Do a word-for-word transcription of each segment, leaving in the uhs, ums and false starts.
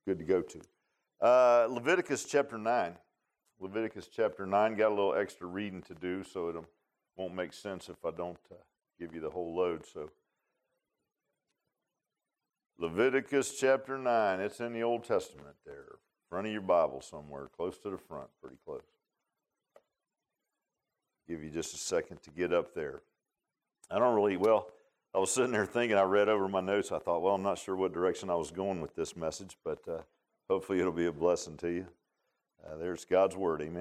good to go to. Uh, Leviticus chapter nine. Leviticus chapter nine. Got a little extra reading to do, so it won't make sense if I don't uh, give you the whole load. So, Leviticus chapter nine. It's in the Old Testament there. Front of your Bible somewhere, close to the front, pretty close. Give you just a second to get up there. I don't really, well, I was sitting there thinking, I read over my notes. I thought, well, I'm not sure what direction I was going with this message, but uh, hopefully it'll be a blessing to you. Uh, there's God's word, amen.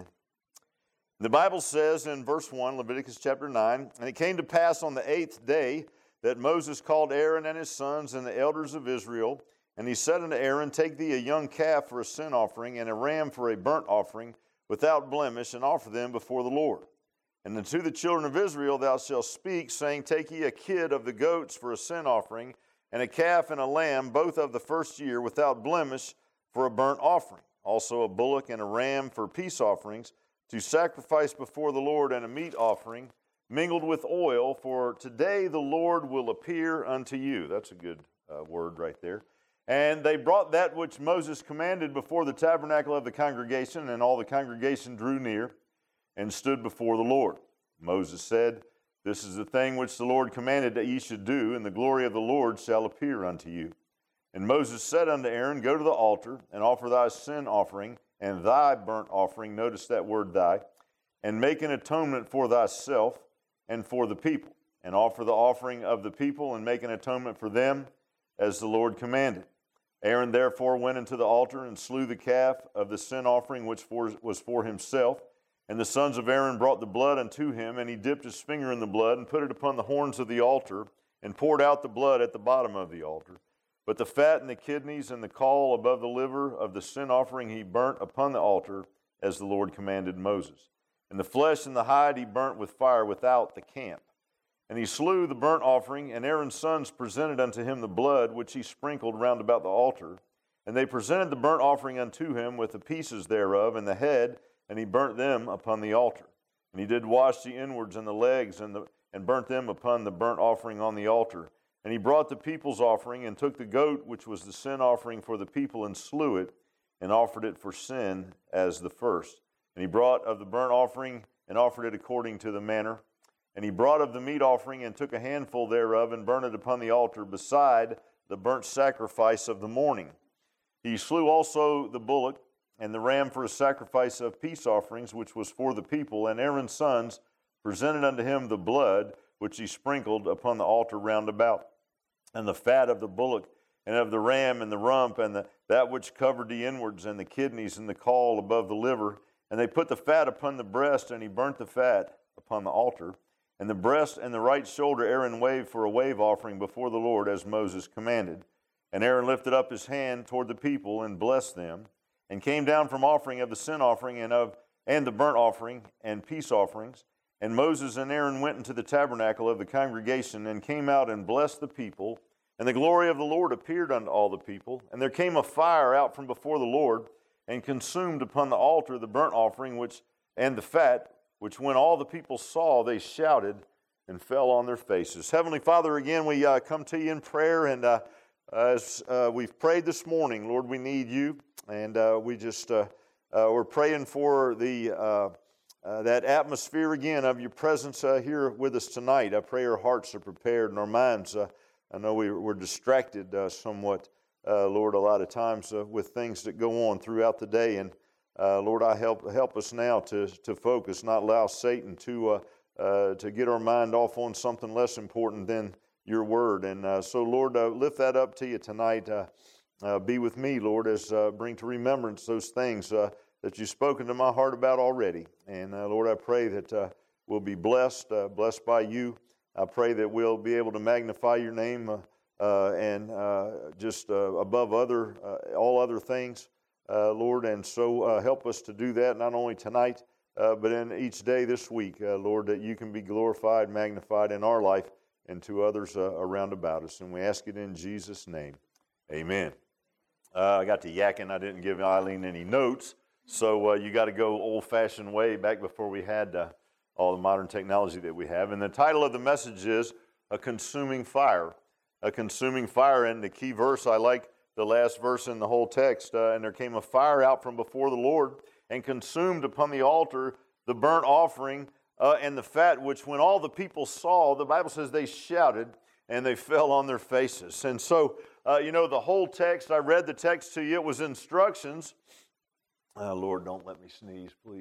The Bible says in verse one, Leviticus chapter nine, and it came to pass on the eighth day that Moses called Aaron and his sons and the elders of Israel, and he said unto Aaron, take thee a young calf for a sin offering, and a ram for a burnt offering, without blemish, and offer them before the Lord. And unto the children of Israel thou shalt speak, saying, take ye a kid of the goats for a sin offering, and a calf and a lamb, both of the first year, without blemish, for a burnt offering. Also a bullock and a ram for peace offerings, to sacrifice before the Lord, and a meat offering, mingled with oil, for today the Lord will appear unto you. That's a good uh, word right there. And they brought that which Moses commanded before the tabernacle of the congregation, and all the congregation drew near, and stood before the Lord. Moses said, this is the thing which the Lord commanded that ye should do, and the glory of the Lord shall appear unto you. And Moses said unto Aaron, go to the altar, and offer thy sin offering, and thy burnt offering, notice that word thy, and make an atonement for thyself and for the people, and offer the offering of the people, and make an atonement for them, as the Lord commanded. Aaron therefore went into the altar, and slew the calf of the sin offering, which for, was for himself. And the sons of Aaron brought the blood unto him, and he dipped his finger in the blood, and put it upon the horns of the altar, and poured out the blood at the bottom of the altar. But the fat and the kidneys and the caul above the liver of the sin offering he burnt upon the altar, as the Lord commanded Moses. And the flesh and the hide he burnt with fire without the camp. And he slew the burnt offering, and Aaron's sons presented unto him the blood, which he sprinkled round about the altar. And they presented the burnt offering unto him with the pieces thereof, and the head, and he burnt them upon the altar. And he did wash the inwards and the legs, and, the, and burnt them upon the burnt offering on the altar. And he brought the people's offering, and took the goat, which was the sin offering for the people, and slew it, and offered it for sin as the first. And he brought of the burnt offering, and offered it according to the manner. And he brought of the meat offering, and took a handful thereof, and burnt it upon the altar, beside the burnt sacrifice of the morning. He slew also the bullock, and the ram for a sacrifice of peace offerings, which was for the people. And Aaron's sons presented unto him the blood, which he sprinkled upon the altar round about, and the fat of the bullock, and of the ram, and the rump, and the, that which covered the inwards, and the kidneys, and the caul above the liver. And they put the fat upon the breast, and he burnt the fat upon the altar. And the breast and the right shoulder Aaron waved for a wave offering before the Lord, as Moses commanded. And Aaron lifted up his hand toward the people, and blessed them, and came down from offering of the sin offering, and of and the burnt offering, and peace offerings. And Moses and Aaron went into the tabernacle of the congregation, and came out and blessed the people. And the glory of the Lord appeared unto all the people. And there came a fire out from before the Lord, and consumed upon the altar the burnt offering which and the fat, which when all the people saw, they shouted and fell on their faces. Heavenly Father, again, we uh, come to you in prayer, and uh, as uh, we've prayed this morning, Lord, we need you, and uh, we just uh, uh, we're praying for the uh, uh, that atmosphere again of your presence uh, here with us tonight. I pray our hearts are prepared and our minds. Uh, I know we, we're distracted uh, somewhat, uh, Lord, a lot of times uh, with things that go on throughout the day, and uh, Lord, I help help us now to to focus, not allow Satan to uh, uh, to get our mind off on something less important than your word. And uh, so, Lord, uh, lift that up to you tonight. Uh, uh, be with me, Lord, as uh, bring to remembrance those things uh, that you've spoken to my heart about already. And uh, Lord, I pray that uh, we'll be blessed, uh, blessed by you. I pray that we'll be able to magnify your name uh, uh, and uh, just uh, above other uh, all other things, uh, Lord. And so uh, help us to do that not only tonight, uh, but in each day this week, uh, Lord, that you can be glorified, magnified in our life and to others uh, around about us. And we ask it in Jesus' name. Amen. Uh, I got to yakking. I didn't give Eileen any notes. So uh, you got to go old-fashioned way back before we had uh, all the modern technology that we have. And the title of the message is A Consuming Fire. A Consuming Fire. And the key verse I like the last verse in the whole text. Uh, and there came a fire out from before the Lord and consumed upon the altar the burnt offering uh, and the fat, which when all the people saw, the Bible says they shouted and they fell on their faces. And so, uh, you know, the whole text, I read the text to you, it was instructions. Uh, Lord, don't let me sneeze, please.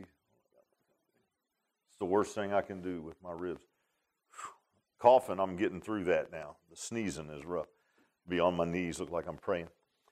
It's the worst thing I can do with my ribs. Whew. Coughing, I'm getting through that now. The sneezing is rough. Be on my knees, look like I'm praying.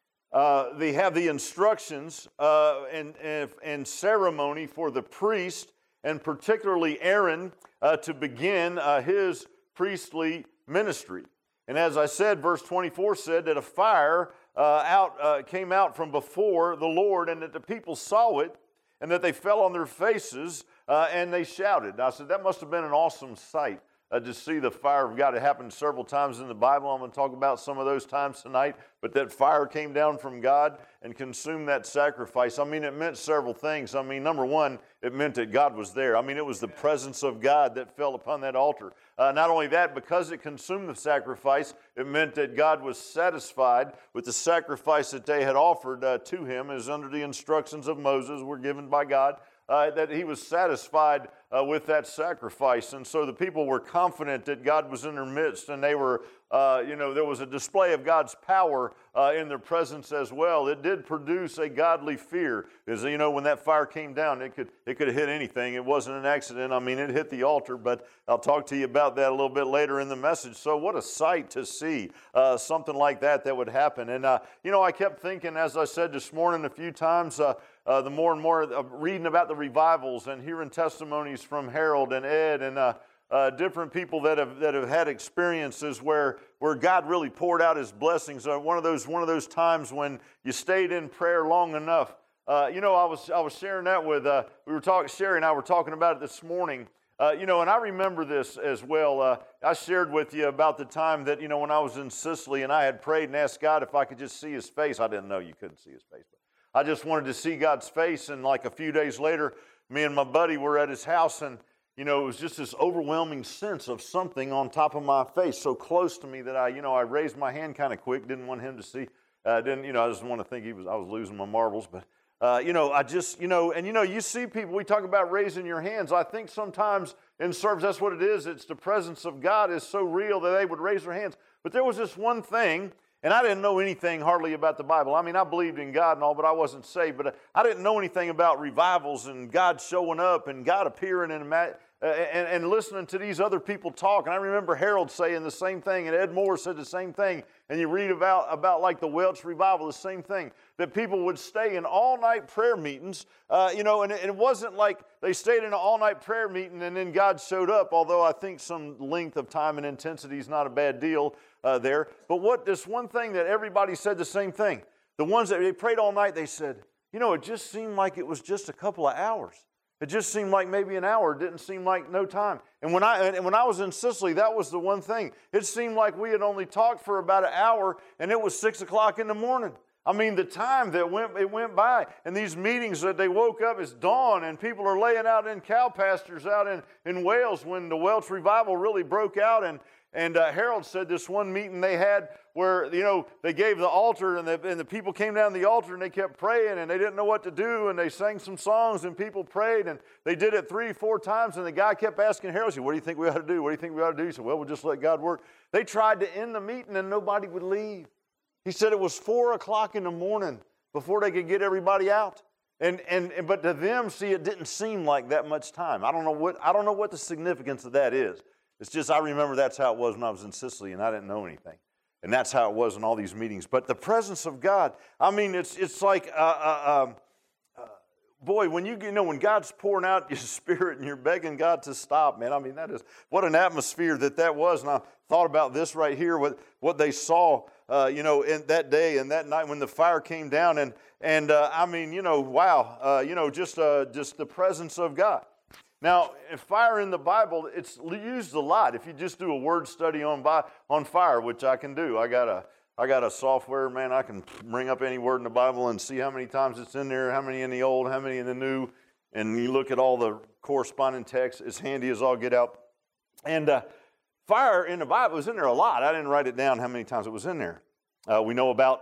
Uh, they have the instructions uh, and, and, and ceremony for the priest, and particularly Aaron, uh, to begin uh, his priestly ministry. And as I said, verse twenty-four said that a fire uh, out uh, came out from before the Lord, and that the people saw it, and that they fell on their faces, uh, and they shouted. I said, that must have been an awesome sight. Uh, to see the fire of God. It happened several times in the Bible. I'm going to talk about some of those times tonight. But that fire came down from God and consumed that sacrifice. I mean, it meant several things. I mean, number one, it meant that God was there. I mean, it was the presence of God that fell upon that altar. Uh, not only that, because it consumed the sacrifice, it meant that God was satisfied with the sacrifice that they had offered uh, to him, as under the instructions of Moses were given by God. Uh, that he was satisfied uh, with that sacrifice. And so the people were confident that God was in their midst, and they were, uh, you know, there was a display of God's power uh, in their presence as well. It did produce a godly fear, because, you know, when that fire came down, it could it could have hit anything. It wasn't an accident. I mean, it hit the altar, but I'll talk to you about that a little bit later in the message. So what a sight to see, uh, something like that that would happen. And, uh, you know, I kept thinking, as I said this morning a few times, uh, Uh, the more and more uh, reading about the revivals and hearing testimonies from Harold and Ed and uh, uh, different people that have that have had experiences where where God really poured out His blessings. Uh, one of those one of those times when you stayed in prayer long enough. Uh, you know, I was I was sharing that with uh, we were talking. Sherry and I were talking about it this morning. Uh, you know, and I remember this as well. Uh, I shared with you about the time that, you know, when I was in Sicily and I had prayed and asked God if I could just see His face. I didn't know you couldn't see His face, but I just wanted to see God's face. And like a few days later, me and my buddy were at his house, and, you know, it was just this overwhelming sense of something on top of my face, so close to me that I, you know, I raised my hand kind of quick, didn't want him to see. Uh, didn't, you know, I just want to think he was, I was losing my marbles, but, uh, you know, I just, you know, and, you know, you see people, we talk about raising your hands. I think sometimes in service, that's what it is. It's the presence of God is so real that they would raise their hands. But there was this one thing. And I didn't know anything hardly about the Bible. I mean, I believed in God and all, but I wasn't saved. But I didn't know anything about revivals and God showing up and God appearing and, and, and listening to these other people talk. And I remember Harold saying the same thing, and Ed Moore said the same thing. And you read about, about like the Welch revival, the same thing, that people would stay in all-night prayer meetings, uh, you know, and it, it wasn't like they stayed in an all-night prayer meeting and then God showed up, although I think some length of time and intensity is not a bad deal uh, there. But what this one thing that everybody said the same thing. The ones that they prayed all night, they said, you know, it just seemed like it was just a couple of hours. It just seemed like maybe an hour. It didn't seem like no time. And when I and when I was in Sicily, that was the one thing. It seemed like we had only talked for about an hour, and it was six o'clock in the morning. I mean, the time that went it went by. And these meetings that they woke up, it's dawn, and people are laying out in cow pastures out in, in Wales when the Welsh revival really broke out. And And uh, Harold said this one meeting they had where, you know, they gave the altar and the, and the people came down the altar and they kept praying and they didn't know what to do, and they sang some songs and people prayed, and they did it three, four times, and the guy kept asking Harold, he said, what do you think we ought to do? What do you think we ought to do? He said, well, we'll just let God work. They tried to end the meeting and nobody would leave. He said it was four o'clock in the morning before they could get everybody out. And, and, and but to them, see, it didn't seem like that much time. I don't know what, I don't know what the significance of that is. It's just I remember that's how it was when I was in Sicily and I didn't know anything. And that's how it was in all these meetings. But the presence of God, I mean, it's it's like, uh, uh, um, uh, boy, when you, you know, when God's pouring out your spirit and you're begging God to stop, man, I mean, that is, what an atmosphere that that was. And I thought about this right here, what, what they saw, uh, you know, in that day and that night when the fire came down. And, and uh, I mean, you know, wow, uh, you know, just uh, just the presence of God. Now, fire in the Bible, it's used a lot. If you just do a word study on on fire, which I can do, I got a I got a software, man. I can bring up any word in the Bible and see how many times it's in there, how many in the Old, how many in the New, and you look at all the corresponding text. It's handy as all get out. And uh, fire in the Bible is in there a lot. I didn't write it down how many times it was in there. Uh, we know about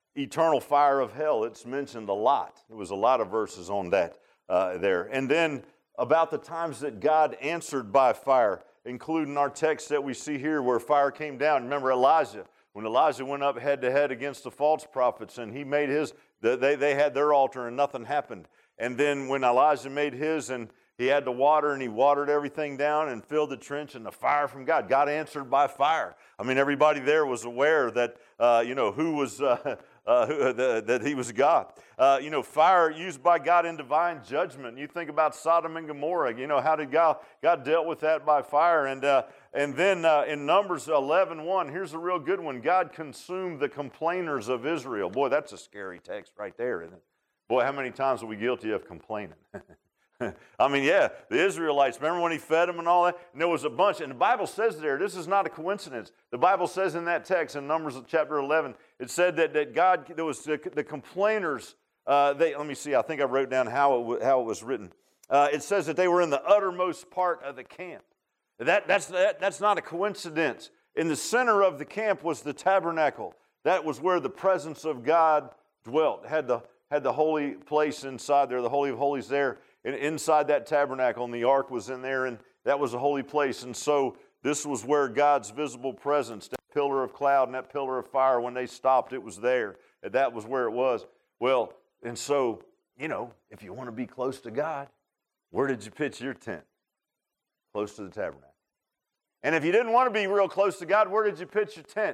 eternal fire of hell, it's mentioned a lot. There was a lot of verses on that uh, there. And then about the times that God answered by fire, including our text that we see here where fire came down. Remember Elijah, when Elijah went up head to head against the false prophets and he made his, they, they had their altar and nothing happened. And then when Elijah made his and he had the water and he watered everything down and filled the trench and the fire from God. God answered by fire. I mean, everybody there was aware that, uh, you know, who was, uh, uh, who, the, that he was God. Uh, you know, fire used by God in divine judgment. You think about Sodom and Gomorrah. You know, how did God, God dealt with that by fire? And uh, and then uh, in Numbers eleven one, here's a real good one. God consumed the complainers of Israel. Boy, that's a scary text right there, isn't it? Boy, how many times are we guilty of complaining? I mean, yeah, the Israelites, remember when he fed them and all that? And there was a bunch, and the Bible says there, this is not a coincidence. The Bible says in that text, in Numbers chapter eleven, it said that, that God, there was the, the complainers, uh, they, let me see, I think I wrote down how it, how it was written. Uh, it says that they were in the uttermost part of the camp. That, that's, that, that's not a coincidence. In the center of the camp was the tabernacle. That was where the presence of God dwelt, had the, had the holy place inside there, the Holy of Holies there. And inside that tabernacle, and the ark was in there, and that was a holy place. And so this was where God's visible presence, that pillar of cloud and that pillar of fire, when they stopped, it was there. And that was where it was. Well, and so, you know, if you want to be close to God, where did you pitch your tent? Close to the tabernacle. And if you didn't want to be real close to God, where did you pitch your tent?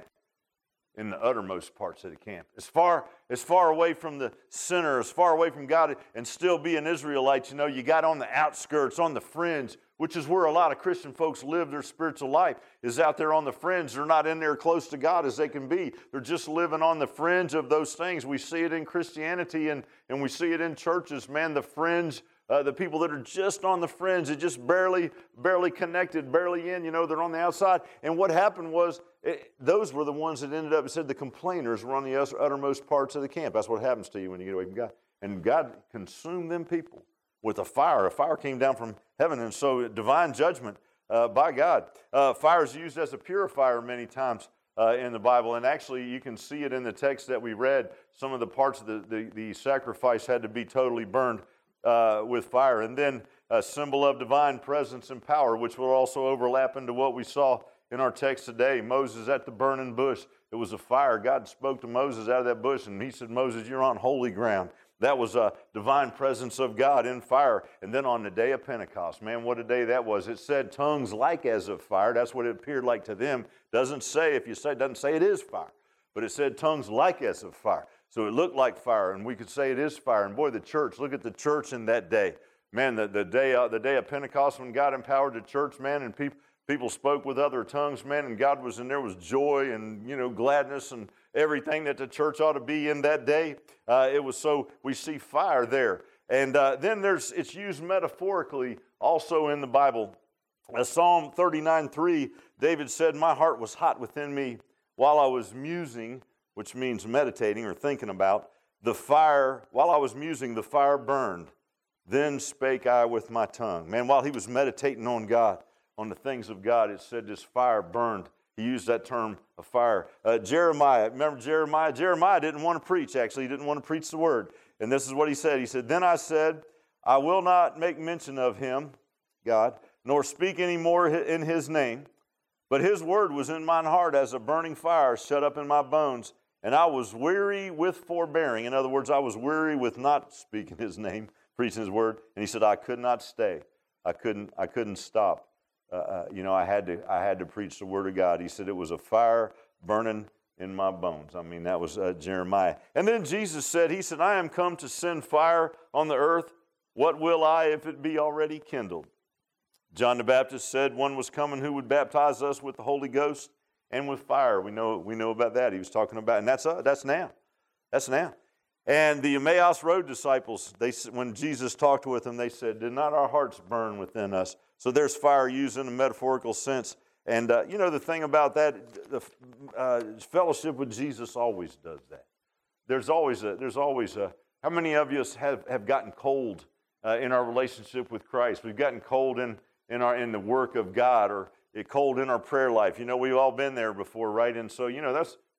In the uttermost parts of the camp. As far, as far away from the center, as far away from God, and still be an Israelite, you know, you got on the outskirts, on the fringe, which is where a lot of Christian folks live their spiritual life, is out there on the fringe. They're not in there close to God as they can be. They're just living on the fringe of those things. We see it in Christianity, and, and we see it in churches, man, the fringe. Uh, the people that are just on the fringe, they're just barely, barely connected, barely in, you know, they're on the outside. And what happened was, it, those were the ones that ended up, it said the complainers were on the uttermost parts of the camp. That's what happens to you when you get away from God. And God consumed them people with a fire. A fire came down from heaven. And so divine judgment uh, by God. Uh, fire is used as a purifier many times uh, in the Bible. And actually, you can see it in the text that we read. Some of the parts of the, the, the sacrifice had to be totally burned Uh, with fire. And then a symbol of divine presence and power, which will also overlap into what we saw in our text today. Moses at the burning bush. It was a fire. God spoke to Moses out of that bush, and he said, Moses, you're on holy ground. That was a divine presence of God in fire. And then on the day of Pentecost, man, what a day that was. It said tongues like as of fire. That's what it appeared like to them. Doesn't say, if you say, it doesn't say it is fire, but it said tongues like as of fire. So it looked like fire, and we could say it is fire. And boy, the church, look at the church in that day. Man, the, the, day, uh, the day of Pentecost when God empowered the church, man, and people people spoke with other tongues, man, and God was in there was joy and, you know, gladness and everything that the church ought to be in that day. Uh, it was so, we see fire there. And uh, then there's, it's used metaphorically also in the Bible. Uh, Psalm thirty-nine three, David said, my heart was hot within me while I was musing, which means meditating or thinking about, the fire, while I was musing, the fire burned. Then spake I with my tongue. Man, while he was meditating on God, on the things of God, it said this fire burned. He used that term of fire. Uh, Jeremiah, remember Jeremiah? Jeremiah didn't want to preach, actually. He didn't want to preach the word. And this is what he said. He said, then I said, I will not make mention of him, God, nor speak any more in his name. But his word was in mine heart as a burning fire shut up in my bones. And I was weary with forbearing. In other words, I was weary with not speaking his name, preaching his word. And he said, I could not stay. I couldn't, I couldn't stop. Uh, uh, you know, I had to, I had to preach the word of God. He said it was a fire burning in my bones. I mean, that was uh, Jeremiah. And then Jesus said, he said, I am come to send fire on the earth. What will I if it be already kindled? John the Baptist said one was coming who would baptize us with the Holy Ghost and with fire. We know, we know about that. He was talking about, and that's uh, that's now. That's now. And the Emmaus Road disciples, they, when Jesus talked with them, they said, did not our hearts burn within us? So there's fire used in a metaphorical sense. And, uh, you know, the thing about that, the uh, fellowship with Jesus always does that. There's always a, there's always a, how many of us have, have gotten cold uh, in our relationship with Christ? We've gotten cold in, in, our, in the work of God, or it cold in our prayer life. You know, we've all been there before, right? And so, you know, that's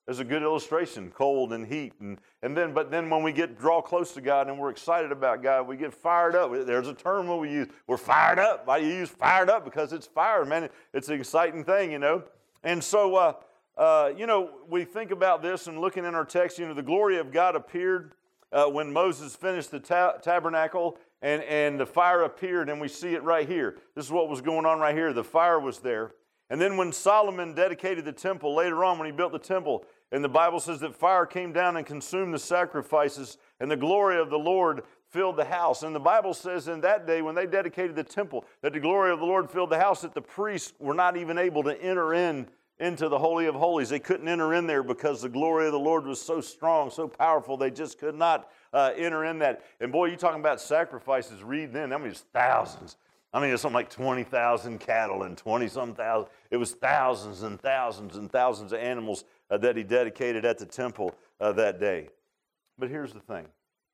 There's a good illustration, cold and heat. And, and then, but then when we get draw close to God and we're excited about God, we get fired up. There's a term that we use. We're fired up. Why do you use fired up? Because it's fire, man. It's an exciting thing, you know. And so, uh, uh, you know, we think about this and looking in our text, you know, the glory of God appeared uh, when Moses finished the ta- tabernacle and, and the fire appeared, and we see it right here. This is what was going on right here. The fire was there. And then when Solomon dedicated the temple, later on when he built the temple, and the Bible says that fire came down and consumed the sacrifices, and the glory of the Lord filled the house. And the Bible says in that day when they dedicated the temple, that the glory of the Lord filled the house, that the priests were not even able to enter in into the Holy of Holies. They couldn't enter in there because the glory of the Lord was so strong, so powerful, they just could not uh, enter in that. And boy, you talking about sacrifices, read then, I mean, it's thousands. I mean, it's something like twenty thousand cattle and twenty-some thousand. It was thousands and thousands and thousands of animals uh, that he dedicated at the temple uh, that day. But here's the thing.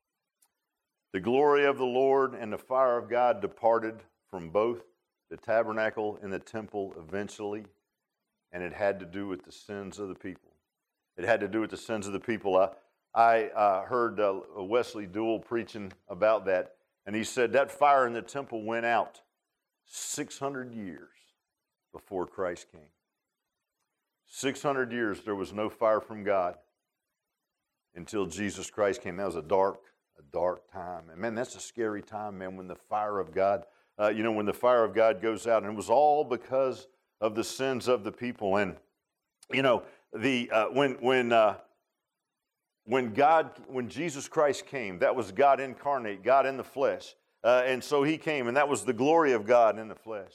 The glory of the Lord and the fire of God departed from both the tabernacle and the temple eventually, and it had to do with the sins of the people. It had to do with the sins of the people. I, I uh, heard uh, Wesley Duell preaching about that, and he said that fire in the temple went out six hundred years before Christ came. six hundred years there was no fire from God until Jesus Christ came. That was a dark, a dark time. And man, that's a scary time, man, when the fire of God, uh, you know, when the fire of God goes out. And it was all because of the sins of the people. And, you know, the uh, when when uh, when God, when Jesus Christ came, that was God incarnate, God in the flesh. Uh, and so he came, and that was the glory of God in the flesh.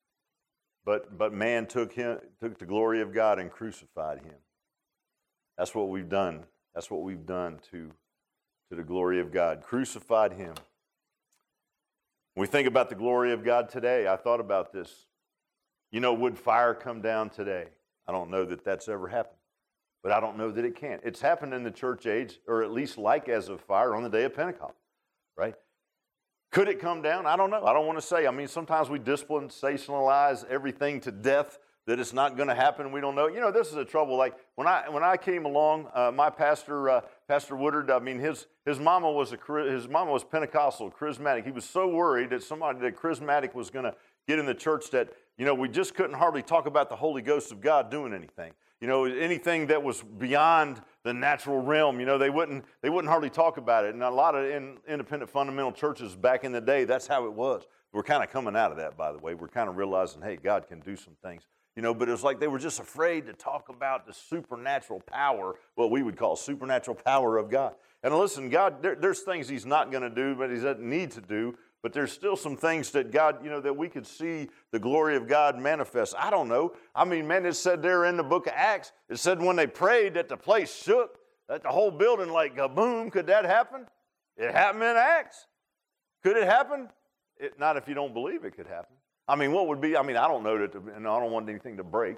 But but man took him, took the glory of God and crucified him. That's what we've done. That's what we've done to, to the glory of God. Crucified him. When we think about the glory of God today, I thought about this. You know, would fire come down today? I don't know that that's ever happened. But I don't know that it can't. It's happened in the church age, or at least like as of fire on the day of Pentecost, right? Could it come down? I don't know. I don't want to say. I mean, sometimes we discipline, sensationalize everything to death, that it's not going to happen. We don't know. You know, this is a trouble. Like when I when I came along, uh, my pastor, uh, Pastor Woodard, I mean, his his mama was a his mama was Pentecostal, charismatic. He was so worried that somebody that charismatic was going to get in the church that, you know, we just couldn't hardly talk about the Holy Ghost of God doing anything. You know, anything that was beyond the natural realm, you know, they wouldn't they wouldn't hardly talk about it. And a lot of in, independent fundamental churches back in the day, that's how it was. We're kind of coming out of that, by the way. We're kind of realizing, hey, God can do some things. You know, but it was like they were just afraid to talk about the supernatural power, what we would call supernatural power of God. And listen, God, there, there's things he's not going to do, but he doesn't need to do. But there's still some things that God, you know, that we could see the glory of God manifest. I don't know. I mean, man, it said there in the book of Acts, it said when they prayed that the place shook, that the whole building like boom. Could that happen? It happened in Acts. Could it happen? It, not if you don't believe it could happen. I mean, what would be, I mean, I don't know that, and I don't want anything to break,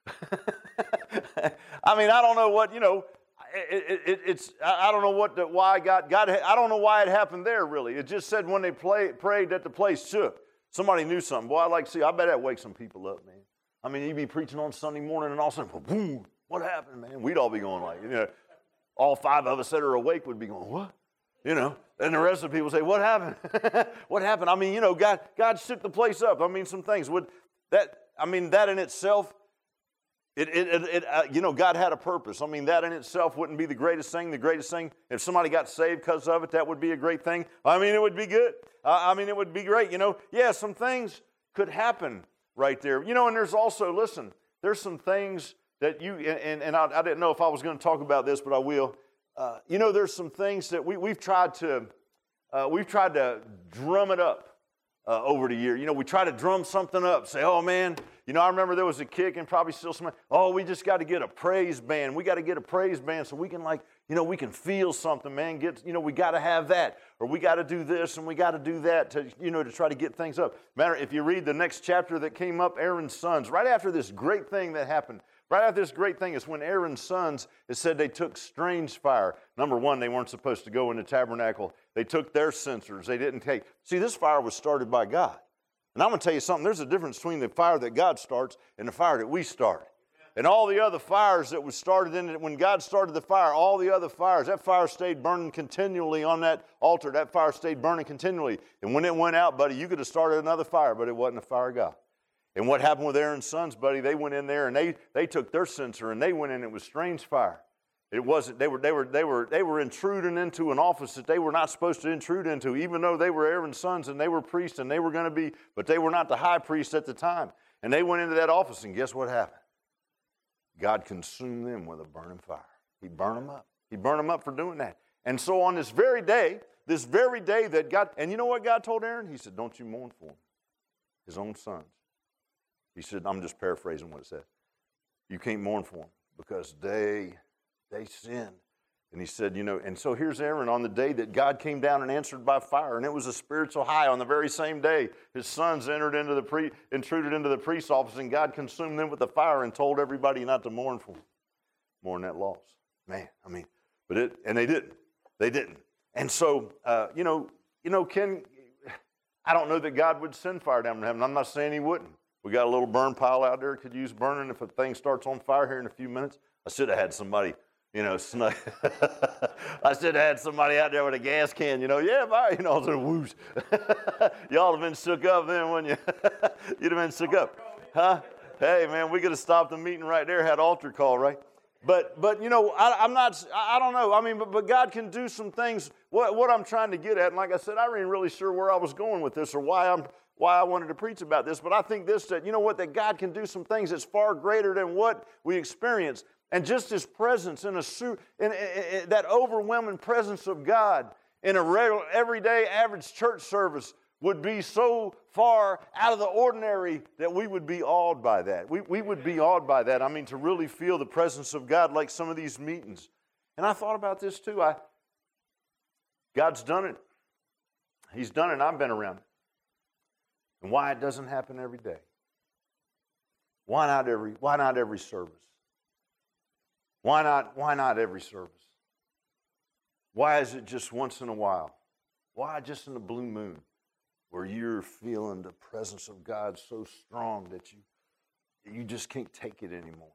but I mean, I don't know what, you know, it, it, it's, I don't know what, the, why God, God, I don't know why it happened there, really. It just said when they play, prayed that the place shook. Somebody knew something. Boy, I'd like to see, I bet that wakes some people up, man. I mean, you'd be preaching on Sunday morning and all of a sudden, boom, what happened, man? We'd all be going like, you know, all five of us that are awake would be going, what? You know, and the rest of the people say, what happened? What happened? I mean, you know, God, God shook the place up. I mean, some things would that, I mean, that in itself, it, it, it, it uh, you know, God had a purpose. I mean, that in itself wouldn't be the greatest thing. The greatest thing, if somebody got saved because of it, that would be a great thing. I mean, it would be good. Uh, I mean, it would be great. You know, yeah, some things could happen right there. You know, and there's also, listen, there's some things that you, and, and I, I didn't know if I was going to talk about this, but I will. Uh, you know, there's some things that we, we've tried to uh, we've tried to drum it up uh, over the year. You know, we try to drum something up, say, oh, man, you know, I remember there was a kick and probably still some, oh, we just got to get a praise band. We got to get a praise band so we can, like, you know, we can feel something, man. Get, you know, we got to have that, or we got to do this and we got to do that to, you know, to try to get things up. Matter, if you read the next chapter that came up, Aaron's sons, right after this great thing that happened, right after this great thing is when Aaron's sons, it said they took strange fire. Number one, they weren't supposed to go in the tabernacle. They took their censers. They didn't take. See, this fire was started by God. And I'm going to tell you something. There's a difference between the fire that God starts and the fire that we start. and all the other fires that was started in it, when God started the fire, all the other fires, that fire stayed burning continually on that altar. That fire stayed burning continually. And when it went out, buddy, you could have started another fire, but it wasn't the fire of God. And what happened with Aaron's sons, buddy, they went in there and they, they took their censer and they went in, it was strange fire. It wasn't, they were, they were, they were, they were intruding into an office that they were not supposed to intrude into, even though they were Aaron's sons and they were priests and they were going to be, but they were not the high priest at the time. And they went into that office and guess what happened? God consumed them with a burning fire. He burned them up. He burned them up for doing that. And so on this very day, this very day that God, and you know what God told Aaron? He said, don't you mourn for them, his own sons. He said, I'm just paraphrasing what it said. You can't mourn for them because they... They sinned. And he said, you know, and so here's Aaron on the day that God came down and answered by fire, and it was a spiritual high. On the very same day, his sons entered into the pre, intruded into the priest's office, and God consumed them with the fire and told everybody not to mourn for them. Mourn that loss. Man, I mean, but it, and they didn't. They didn't. And so, uh, you know, you know, Ken, I don't know that God would send fire down from heaven. I'm not saying he wouldn't. We got a little burn pile out there could use burning if a thing starts on fire here in a few minutes. I should have had somebody, you know, snuck. I should have had somebody out there with a gas can, you know, yeah, fire, you know, so whoosh. Y'all have been shook up then, wouldn't you? You'd have been shook up. Huh? Hey, man, we could have stopped the meeting right there, had altar call, right? But, but you know, I, I'm not, I don't know. I mean, but, but God can do some things. What, what I'm trying to get at, and like I said, I ain't really sure where I was going with this or why I'm, why I wanted to preach about this, but I think this, that, you know what, that God can do some things that's far greater than what we experience. And just his presence in a suit, in, in, in that overwhelming presence of God in a regular, everyday, average church service would be so far out of the ordinary that we would be awed by that. We, we would be awed by that. I mean, to really feel the presence of God like some of these meetings. And I thought about this too. I, God's done it. He's done it, and I've been around it. And why it doesn't happen every day. Why not every, why not every service? Why not, why not every service? Why is it just once in a while? Why just in a blue moon where you're feeling the presence of God so strong that you, you just can't take it anymore?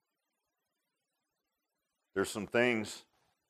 There's some things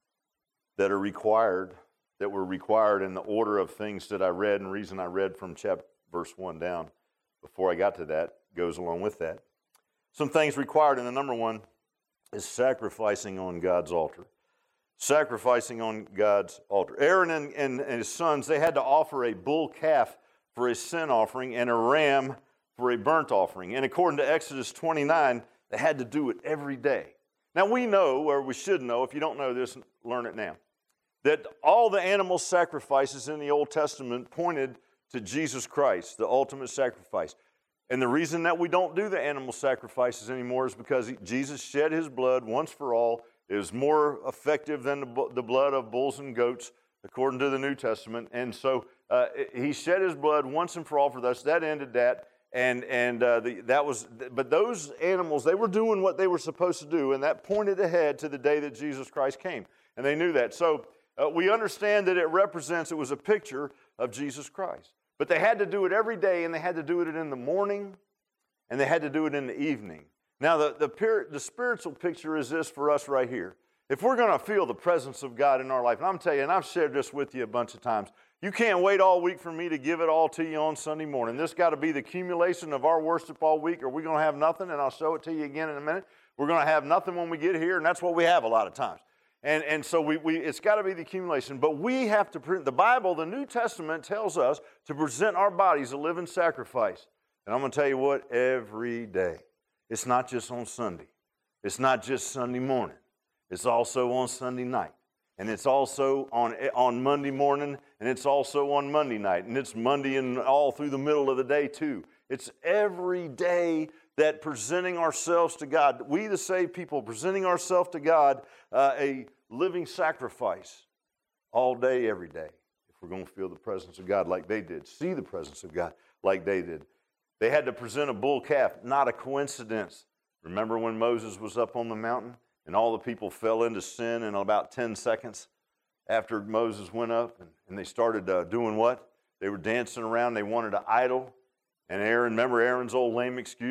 that are required, that were required in the order of things that I read, and the reason I read from chapter verse one down before I got to that goes along with that. Some things required, and the number one is sacrificing on God's altar. Sacrificing on God's altar. Aaron and, and, and his sons, they had to offer a bull calf for a sin offering and a ram for a burnt offering. And according to Exodus twenty-nine, they had to do it every day. Now we know, or we should know, if you don't know this, learn it now, that all the animal sacrifices in the Old Testament pointed to Jesus Christ, the ultimate sacrifice. And the reason that we don't do the animal sacrifices anymore is because he, Jesus shed his blood once for all. It was more effective than the, the blood of bulls and goats, according to the New Testament. And so uh, he shed his blood once and for all for us. That ended that. And, and uh, the, that was, but those animals, they were doing what they were supposed to do, and that pointed ahead to the day that Jesus Christ came. And they knew that. So uh, we understand that it represents, it was a picture of Jesus Christ. But they had to do it every day, and they had to do it in the morning, and they had to do it in the evening. Now, the, the, the spiritual picture is this for us right here. If we're going to feel the presence of God in our life, and I'm telling you, and I've shared this with you a bunch of times, you can't wait all week for me to give it all to you on Sunday morning. This got to be the accumulation of our worship all week, or we're going to have nothing, and I'll show it to you again in a minute. We're going to have nothing when we get here, and that's what we have a lot of times. And, and so we, we, it's got to be the accumulation. But we have to, the Bible, the New Testament tells us to present our bodies a living sacrifice. And I'm going to tell you what, every day. It's not just on Sunday. It's not just Sunday morning. It's also on Sunday night. And it's also on, on Monday morning, and it's also on Monday night. And it's Monday and all through the middle of the day too. It's every day that presenting ourselves to God, we the saved people, presenting ourselves to God, uh, a living sacrifice all day, every day, if we're going to feel the presence of God like they did, see the presence of God like they did. They had to present a bull calf, not a coincidence. Remember when Moses was up on the mountain and all the people fell into sin in about ten seconds after Moses went up, and, and they started uh, doing what? They were dancing around. They wanted to idol. And Aaron, remember Aaron's old lame excuse?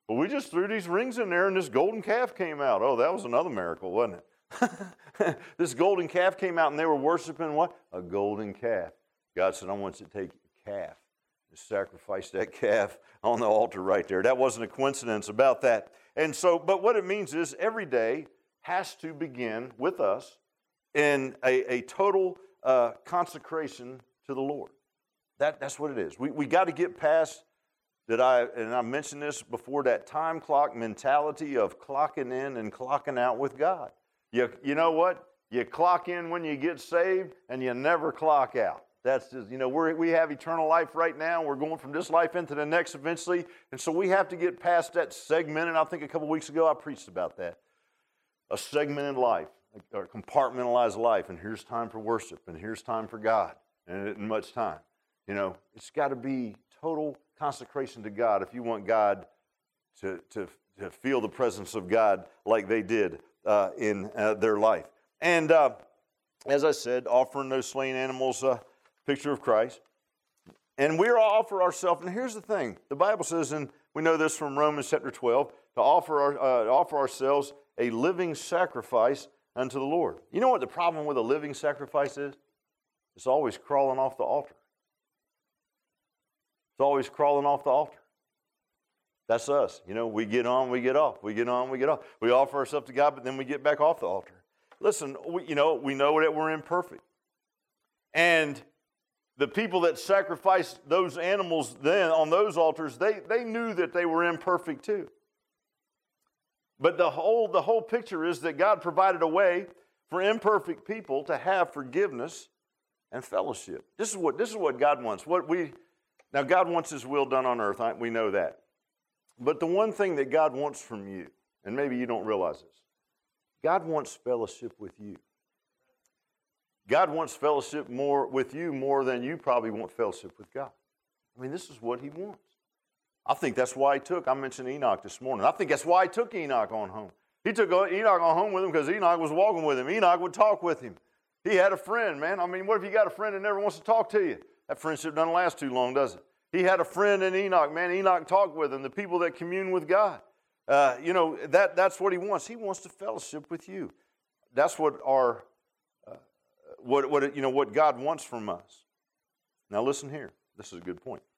Well, we just threw these rings in there and this golden calf came out. Oh, that was another miracle, wasn't it? This golden calf came out and they were worshiping what? A golden calf. God said, I want you to take a calf and sacrifice that calf on the altar right there. That wasn't a coincidence about that. And so, but what it means is every day has to begin with us in a, a total uh, consecration to the Lord. That, that's what it is. We, we got to get past that I, and I mentioned this before, that time clock mentality of clocking in and clocking out with God. You, you know what? You clock in when you get saved and you never clock out. That's just, you know, we're, we have eternal life right now. We're going from this life into the next eventually. And so we have to get past that segmented. I think a couple weeks ago I preached about that. A segmented life, a compartmentalized life. And here's time for worship. And here's time for God. And it isn't much time. You know, it's got to be total consecration to God if you want God to, to, to feel the presence of God like they did uh, in uh, their life. And uh, as I said, offering those slain animals, uh, picture of Christ. And we offer ourselves, and here's the thing. The Bible says, and we know this from Romans chapter twelve, to offer, our, uh, offer ourselves a living sacrifice unto the Lord. You know what the problem with a living sacrifice is? It's always crawling off the altar. It's always crawling off the altar. That's us. You know, we get on, we get off. We get on, we get off. We offer ourselves to God, but then we get back off the altar. Listen, we, you know, we know that we're imperfect. And the people that sacrificed those animals then on those altars, they, they knew that they were imperfect too. But the whole, the whole picture is that God provided a way for imperfect people to have forgiveness and fellowship. This is what, this is what God wants. What we, now, God wants His will done on earth. We know that. But the one thing that God wants from you, and maybe you don't realize this, God wants fellowship with you. God wants fellowship more with you more than you probably want fellowship with God. I mean, this is what He wants. I think that's why He took, I mentioned Enoch this morning. I think that's why He took Enoch on home. He took Enoch on home with him because Enoch was walking with him. Enoch would talk with him. He had a friend, man. I mean, what if you got a friend that never wants to talk to you? That friendship doesn't last too long, does it? He had a friend in Enoch, man. Enoch talked with him, the people that commune with God. Uh, you know, that, that's what He wants. He wants to fellowship with you. That's what our, uh, what, what, you know, what God wants from us. Now listen here. This is a good point.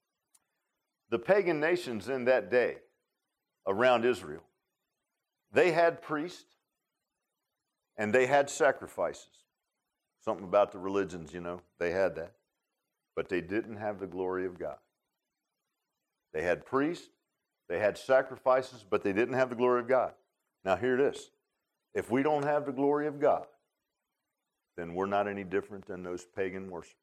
The pagan nations in that day around Israel, they had priests and they had sacrifices. Something about the religions, you know, they had that. But they didn't have the glory of God. They had priests, they had sacrifices, but they didn't have the glory of God. Now hear this. If we don't have the glory of God, then we're not any different than those pagan worshipers.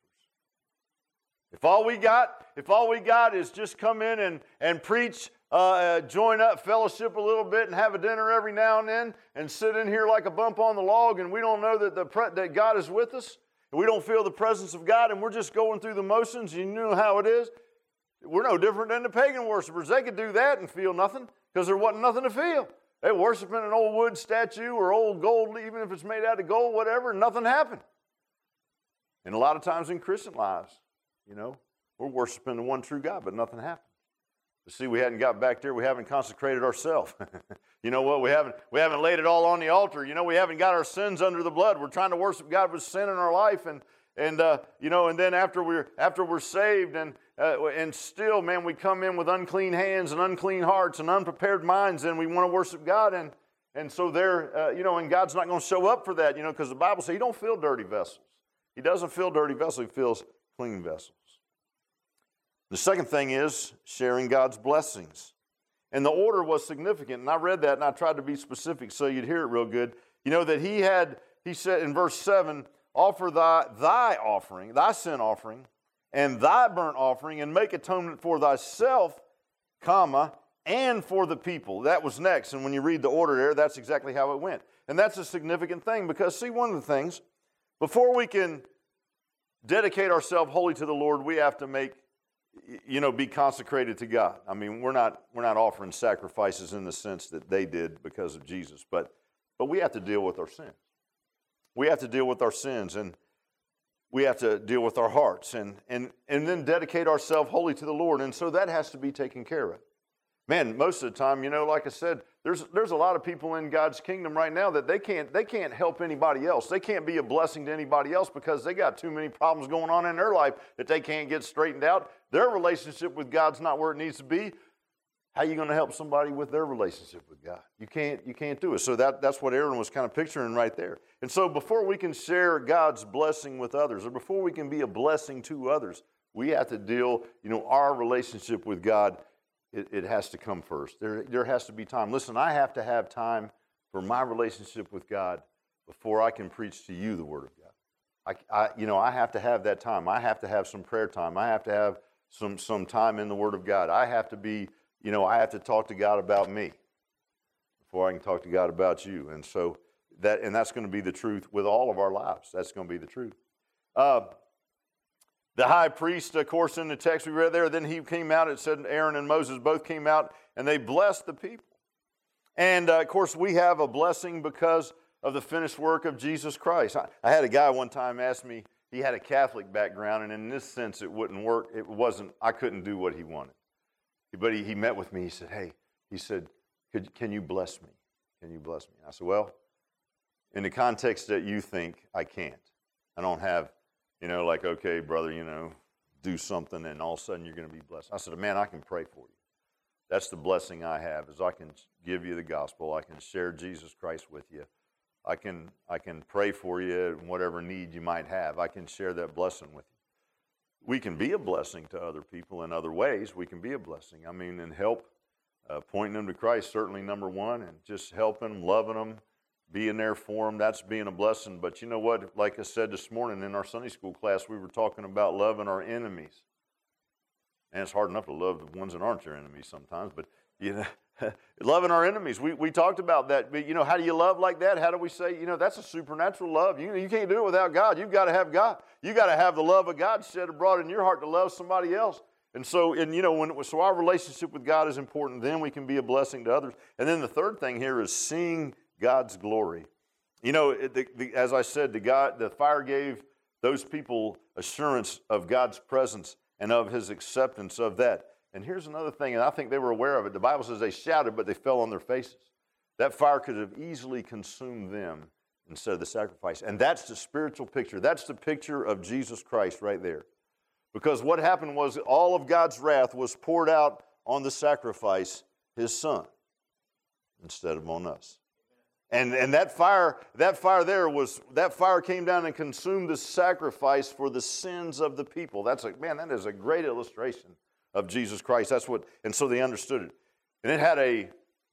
If all we got, if all we got is just come in and, and preach, uh, uh, join up, fellowship a little bit, and have a dinner every now and then, and sit in here like a bump on the log, and we don't know that the pre- that God is with us, and we don't feel the presence of God, and we're just going through the motions, you know how it is. We're no different than the pagan worshipers. They could do that and feel nothing because there wasn't nothing to feel. They were worshiping an old wood statue or old gold, even if it's made out of gold, whatever, and nothing happened. And a lot of times in Christian lives, you know, we're worshiping the one true God, but nothing happened. But see, we hadn't got back there. We haven't consecrated ourselves. You know what? We haven't, we haven't laid it all on the altar. You know, we haven't got our sins under the blood. We're trying to worship God with sin in our life. And, and uh, you know, and then after we're, after we're saved and, uh, and still, man, we come in with unclean hands and unclean hearts and unprepared minds, and we want to worship God. And, and so there, uh, you know, and God's not going to show up for that, you know, because the Bible says He don't fill dirty vessels. He doesn't fill dirty vessels. He fills clean vessels. The second thing is sharing God's blessings. And the order was significant. And I read that and I tried to be specific so you'd hear it real good. You know that he had, he said in verse seven, offer thy, thy offering, thy sin offering, and thy burnt offering, and make atonement for thyself, comma, and for the people. That was next. And when you read the order there, that's exactly how it went. And that's a significant thing because, see, one of the things, before we can dedicate ourselves wholly to the Lord, we have to make, you know, be consecrated to God. I mean, we're not we're not offering sacrifices in the sense that they did because of Jesus, but but we have to deal with our sins. We have to deal with our sins, and we have to deal with our hearts, and and and then dedicate ourselves wholly to the Lord. And so that has to be taken care of. Man, most of the time, you know, like I said, there's there's a lot of people in God's kingdom right now that they can't they can't help anybody else. They can't be a blessing to anybody else because they got too many problems going on in their life that they can't get straightened out. Their relationship with God's not where it needs to be. How are you going to help somebody with their relationship with God? You can't you can't do it. So that, that's what Aaron was kind of picturing right there. And so before we can share God's blessing with others, or before we can be a blessing to others, we have to deal, you know, our relationship with God. It, it has to come first. There, there has to be time. Listen, I have to have time for my relationship with God before I can preach to you the Word of God. I, I, you know, I have to have that time. I have to have some prayer time. I have to have some some time in the Word of God. I have to be, you know, I have to talk to God about me before I can talk to God about you. And so that, and that's going to be the truth with all of our lives. That's going to be the truth. Uh, The high priest, of course, in the text we read there, then he came out, it said Aaron and Moses both came out, and they blessed the people. And, uh, of course, we have a blessing because of the finished work of Jesus Christ. I, I had a guy one time ask me, he had a Catholic background, and in this sense it wouldn't work. It wasn't, I couldn't do what he wanted. But he, he met with me, he said, hey, he said, Could, can you bless me? Can you bless me? I said, well, in the context that you think, I can't. I don't have... You know, like, okay, brother, you know, do something and all of a sudden you're going to be blessed. I said, man, I can pray for you. That's the blessing I have, is I can give you the gospel. I can share Jesus Christ with you. I can I can pray for you in whatever need you might have. I can share that blessing with you. We can be a blessing to other people in other ways. We can be a blessing. I mean, and help, uh, pointing them to Christ, certainly number one, and just helping them, loving them, being there for them, that's being a blessing. But you know what? Like I said this morning in our Sunday school class, we were talking about loving our enemies. And it's hard enough to love the ones that aren't your enemies sometimes. But, you know, loving our enemies. We we talked about that. But, you know, how do you love like that? How do we say, you know, that's a supernatural love. You, you can't do it without God. You've got to have God. You've got to have the love of God shed abroad in your heart to love somebody else. And so, and you know, when so our relationship with God is important. Then we can be a blessing to others. And then the third thing here is seeing God's glory. You know, the, the, as I said, the, God, the fire gave those people assurance of God's presence and of His acceptance of that. And here's another thing, and I think they were aware of it. The Bible says they shouted, but they fell on their faces. That fire could have easily consumed them instead of the sacrifice. And that's the spiritual picture. That's the picture of Jesus Christ right there. Because what happened was all of God's wrath was poured out on the sacrifice, His Son, instead of on us. And and that fire, that fire there was, that fire came down and consumed the sacrifice for the sins of the people. That's a, man, that is a great illustration of Jesus Christ. That's what, and so they understood it. And it had a,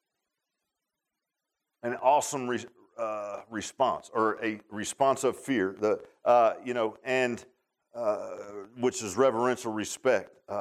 an awesome re, uh, response, or a response of fear, the, uh, you know, and, uh, which is reverential respect. Uh,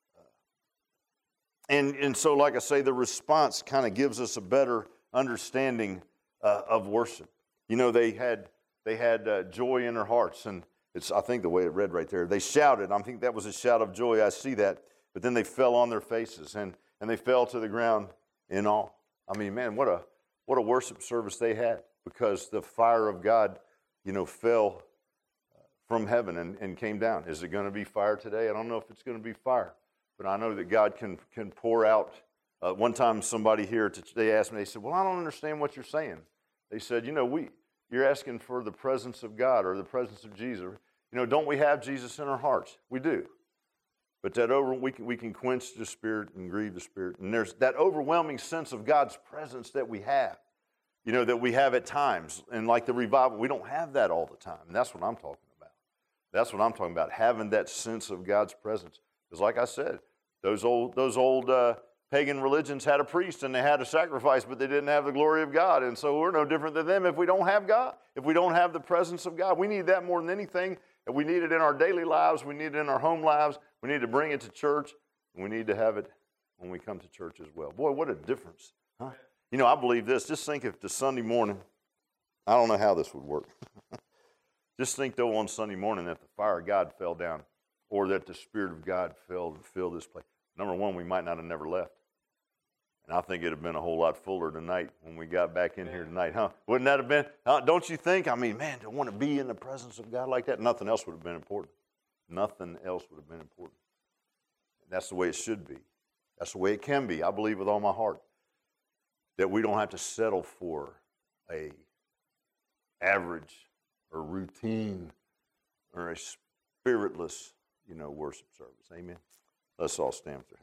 and, and so, like I say, the response kind of gives us a better understanding Uh, of worship. You know, they had they had uh, joy in their hearts, and it's, I think, the way it read right there. They shouted. I think that was a shout of joy. I see that. But then they fell on their faces, and and they fell to the ground in awe. I mean, man, what a what a worship service they had, because the fire of God, you know, fell from heaven and, and came down. Is it going to be fire today? I don't know if it's going to be fire, but I know that God can can pour out. Uh, one time somebody here, they asked me, they said, well, I don't understand what you're saying. They said, you know, we, you're asking for the presence of God or the presence of Jesus. You know, don't we have Jesus in our hearts? We do. But that over, we can, we can quench the Spirit and grieve the Spirit. And there's that overwhelming sense of God's presence that we have, you know, that we have at times. And like the revival, we don't have that all the time. And that's what I'm talking about. That's what I'm talking about, having that sense of God's presence. Because like I said, those old, those old, uh, pagan religions had a priest and they had a sacrifice, but they didn't have the glory of God. And so we're no different than them if we don't have God, if we don't have the presence of God. We need that more than anything. And we need it in our daily lives. We need it in our home lives. We need to bring it to church. And we need to have it when we come to church as well. Boy, what a difference. Huh? You know, I believe this. Just think if the Sunday morning, I don't know how this would work. Just think, though, on Sunday morning that the fire of God fell down, or that the Spirit of God fell and filled this place. Number one, we might not have never left. And I think it would have been a whole lot fuller tonight when we got back in here tonight, huh? Wouldn't that have been? Huh? Don't you think? I mean, man, to want to be in the presence of God like that, nothing else would have been important. Nothing else would have been important. And that's the way it should be. That's the way it can be. I believe with all my heart that we don't have to settle for a average or routine or a spiritless, you know, worship service. Amen. Let's all stand for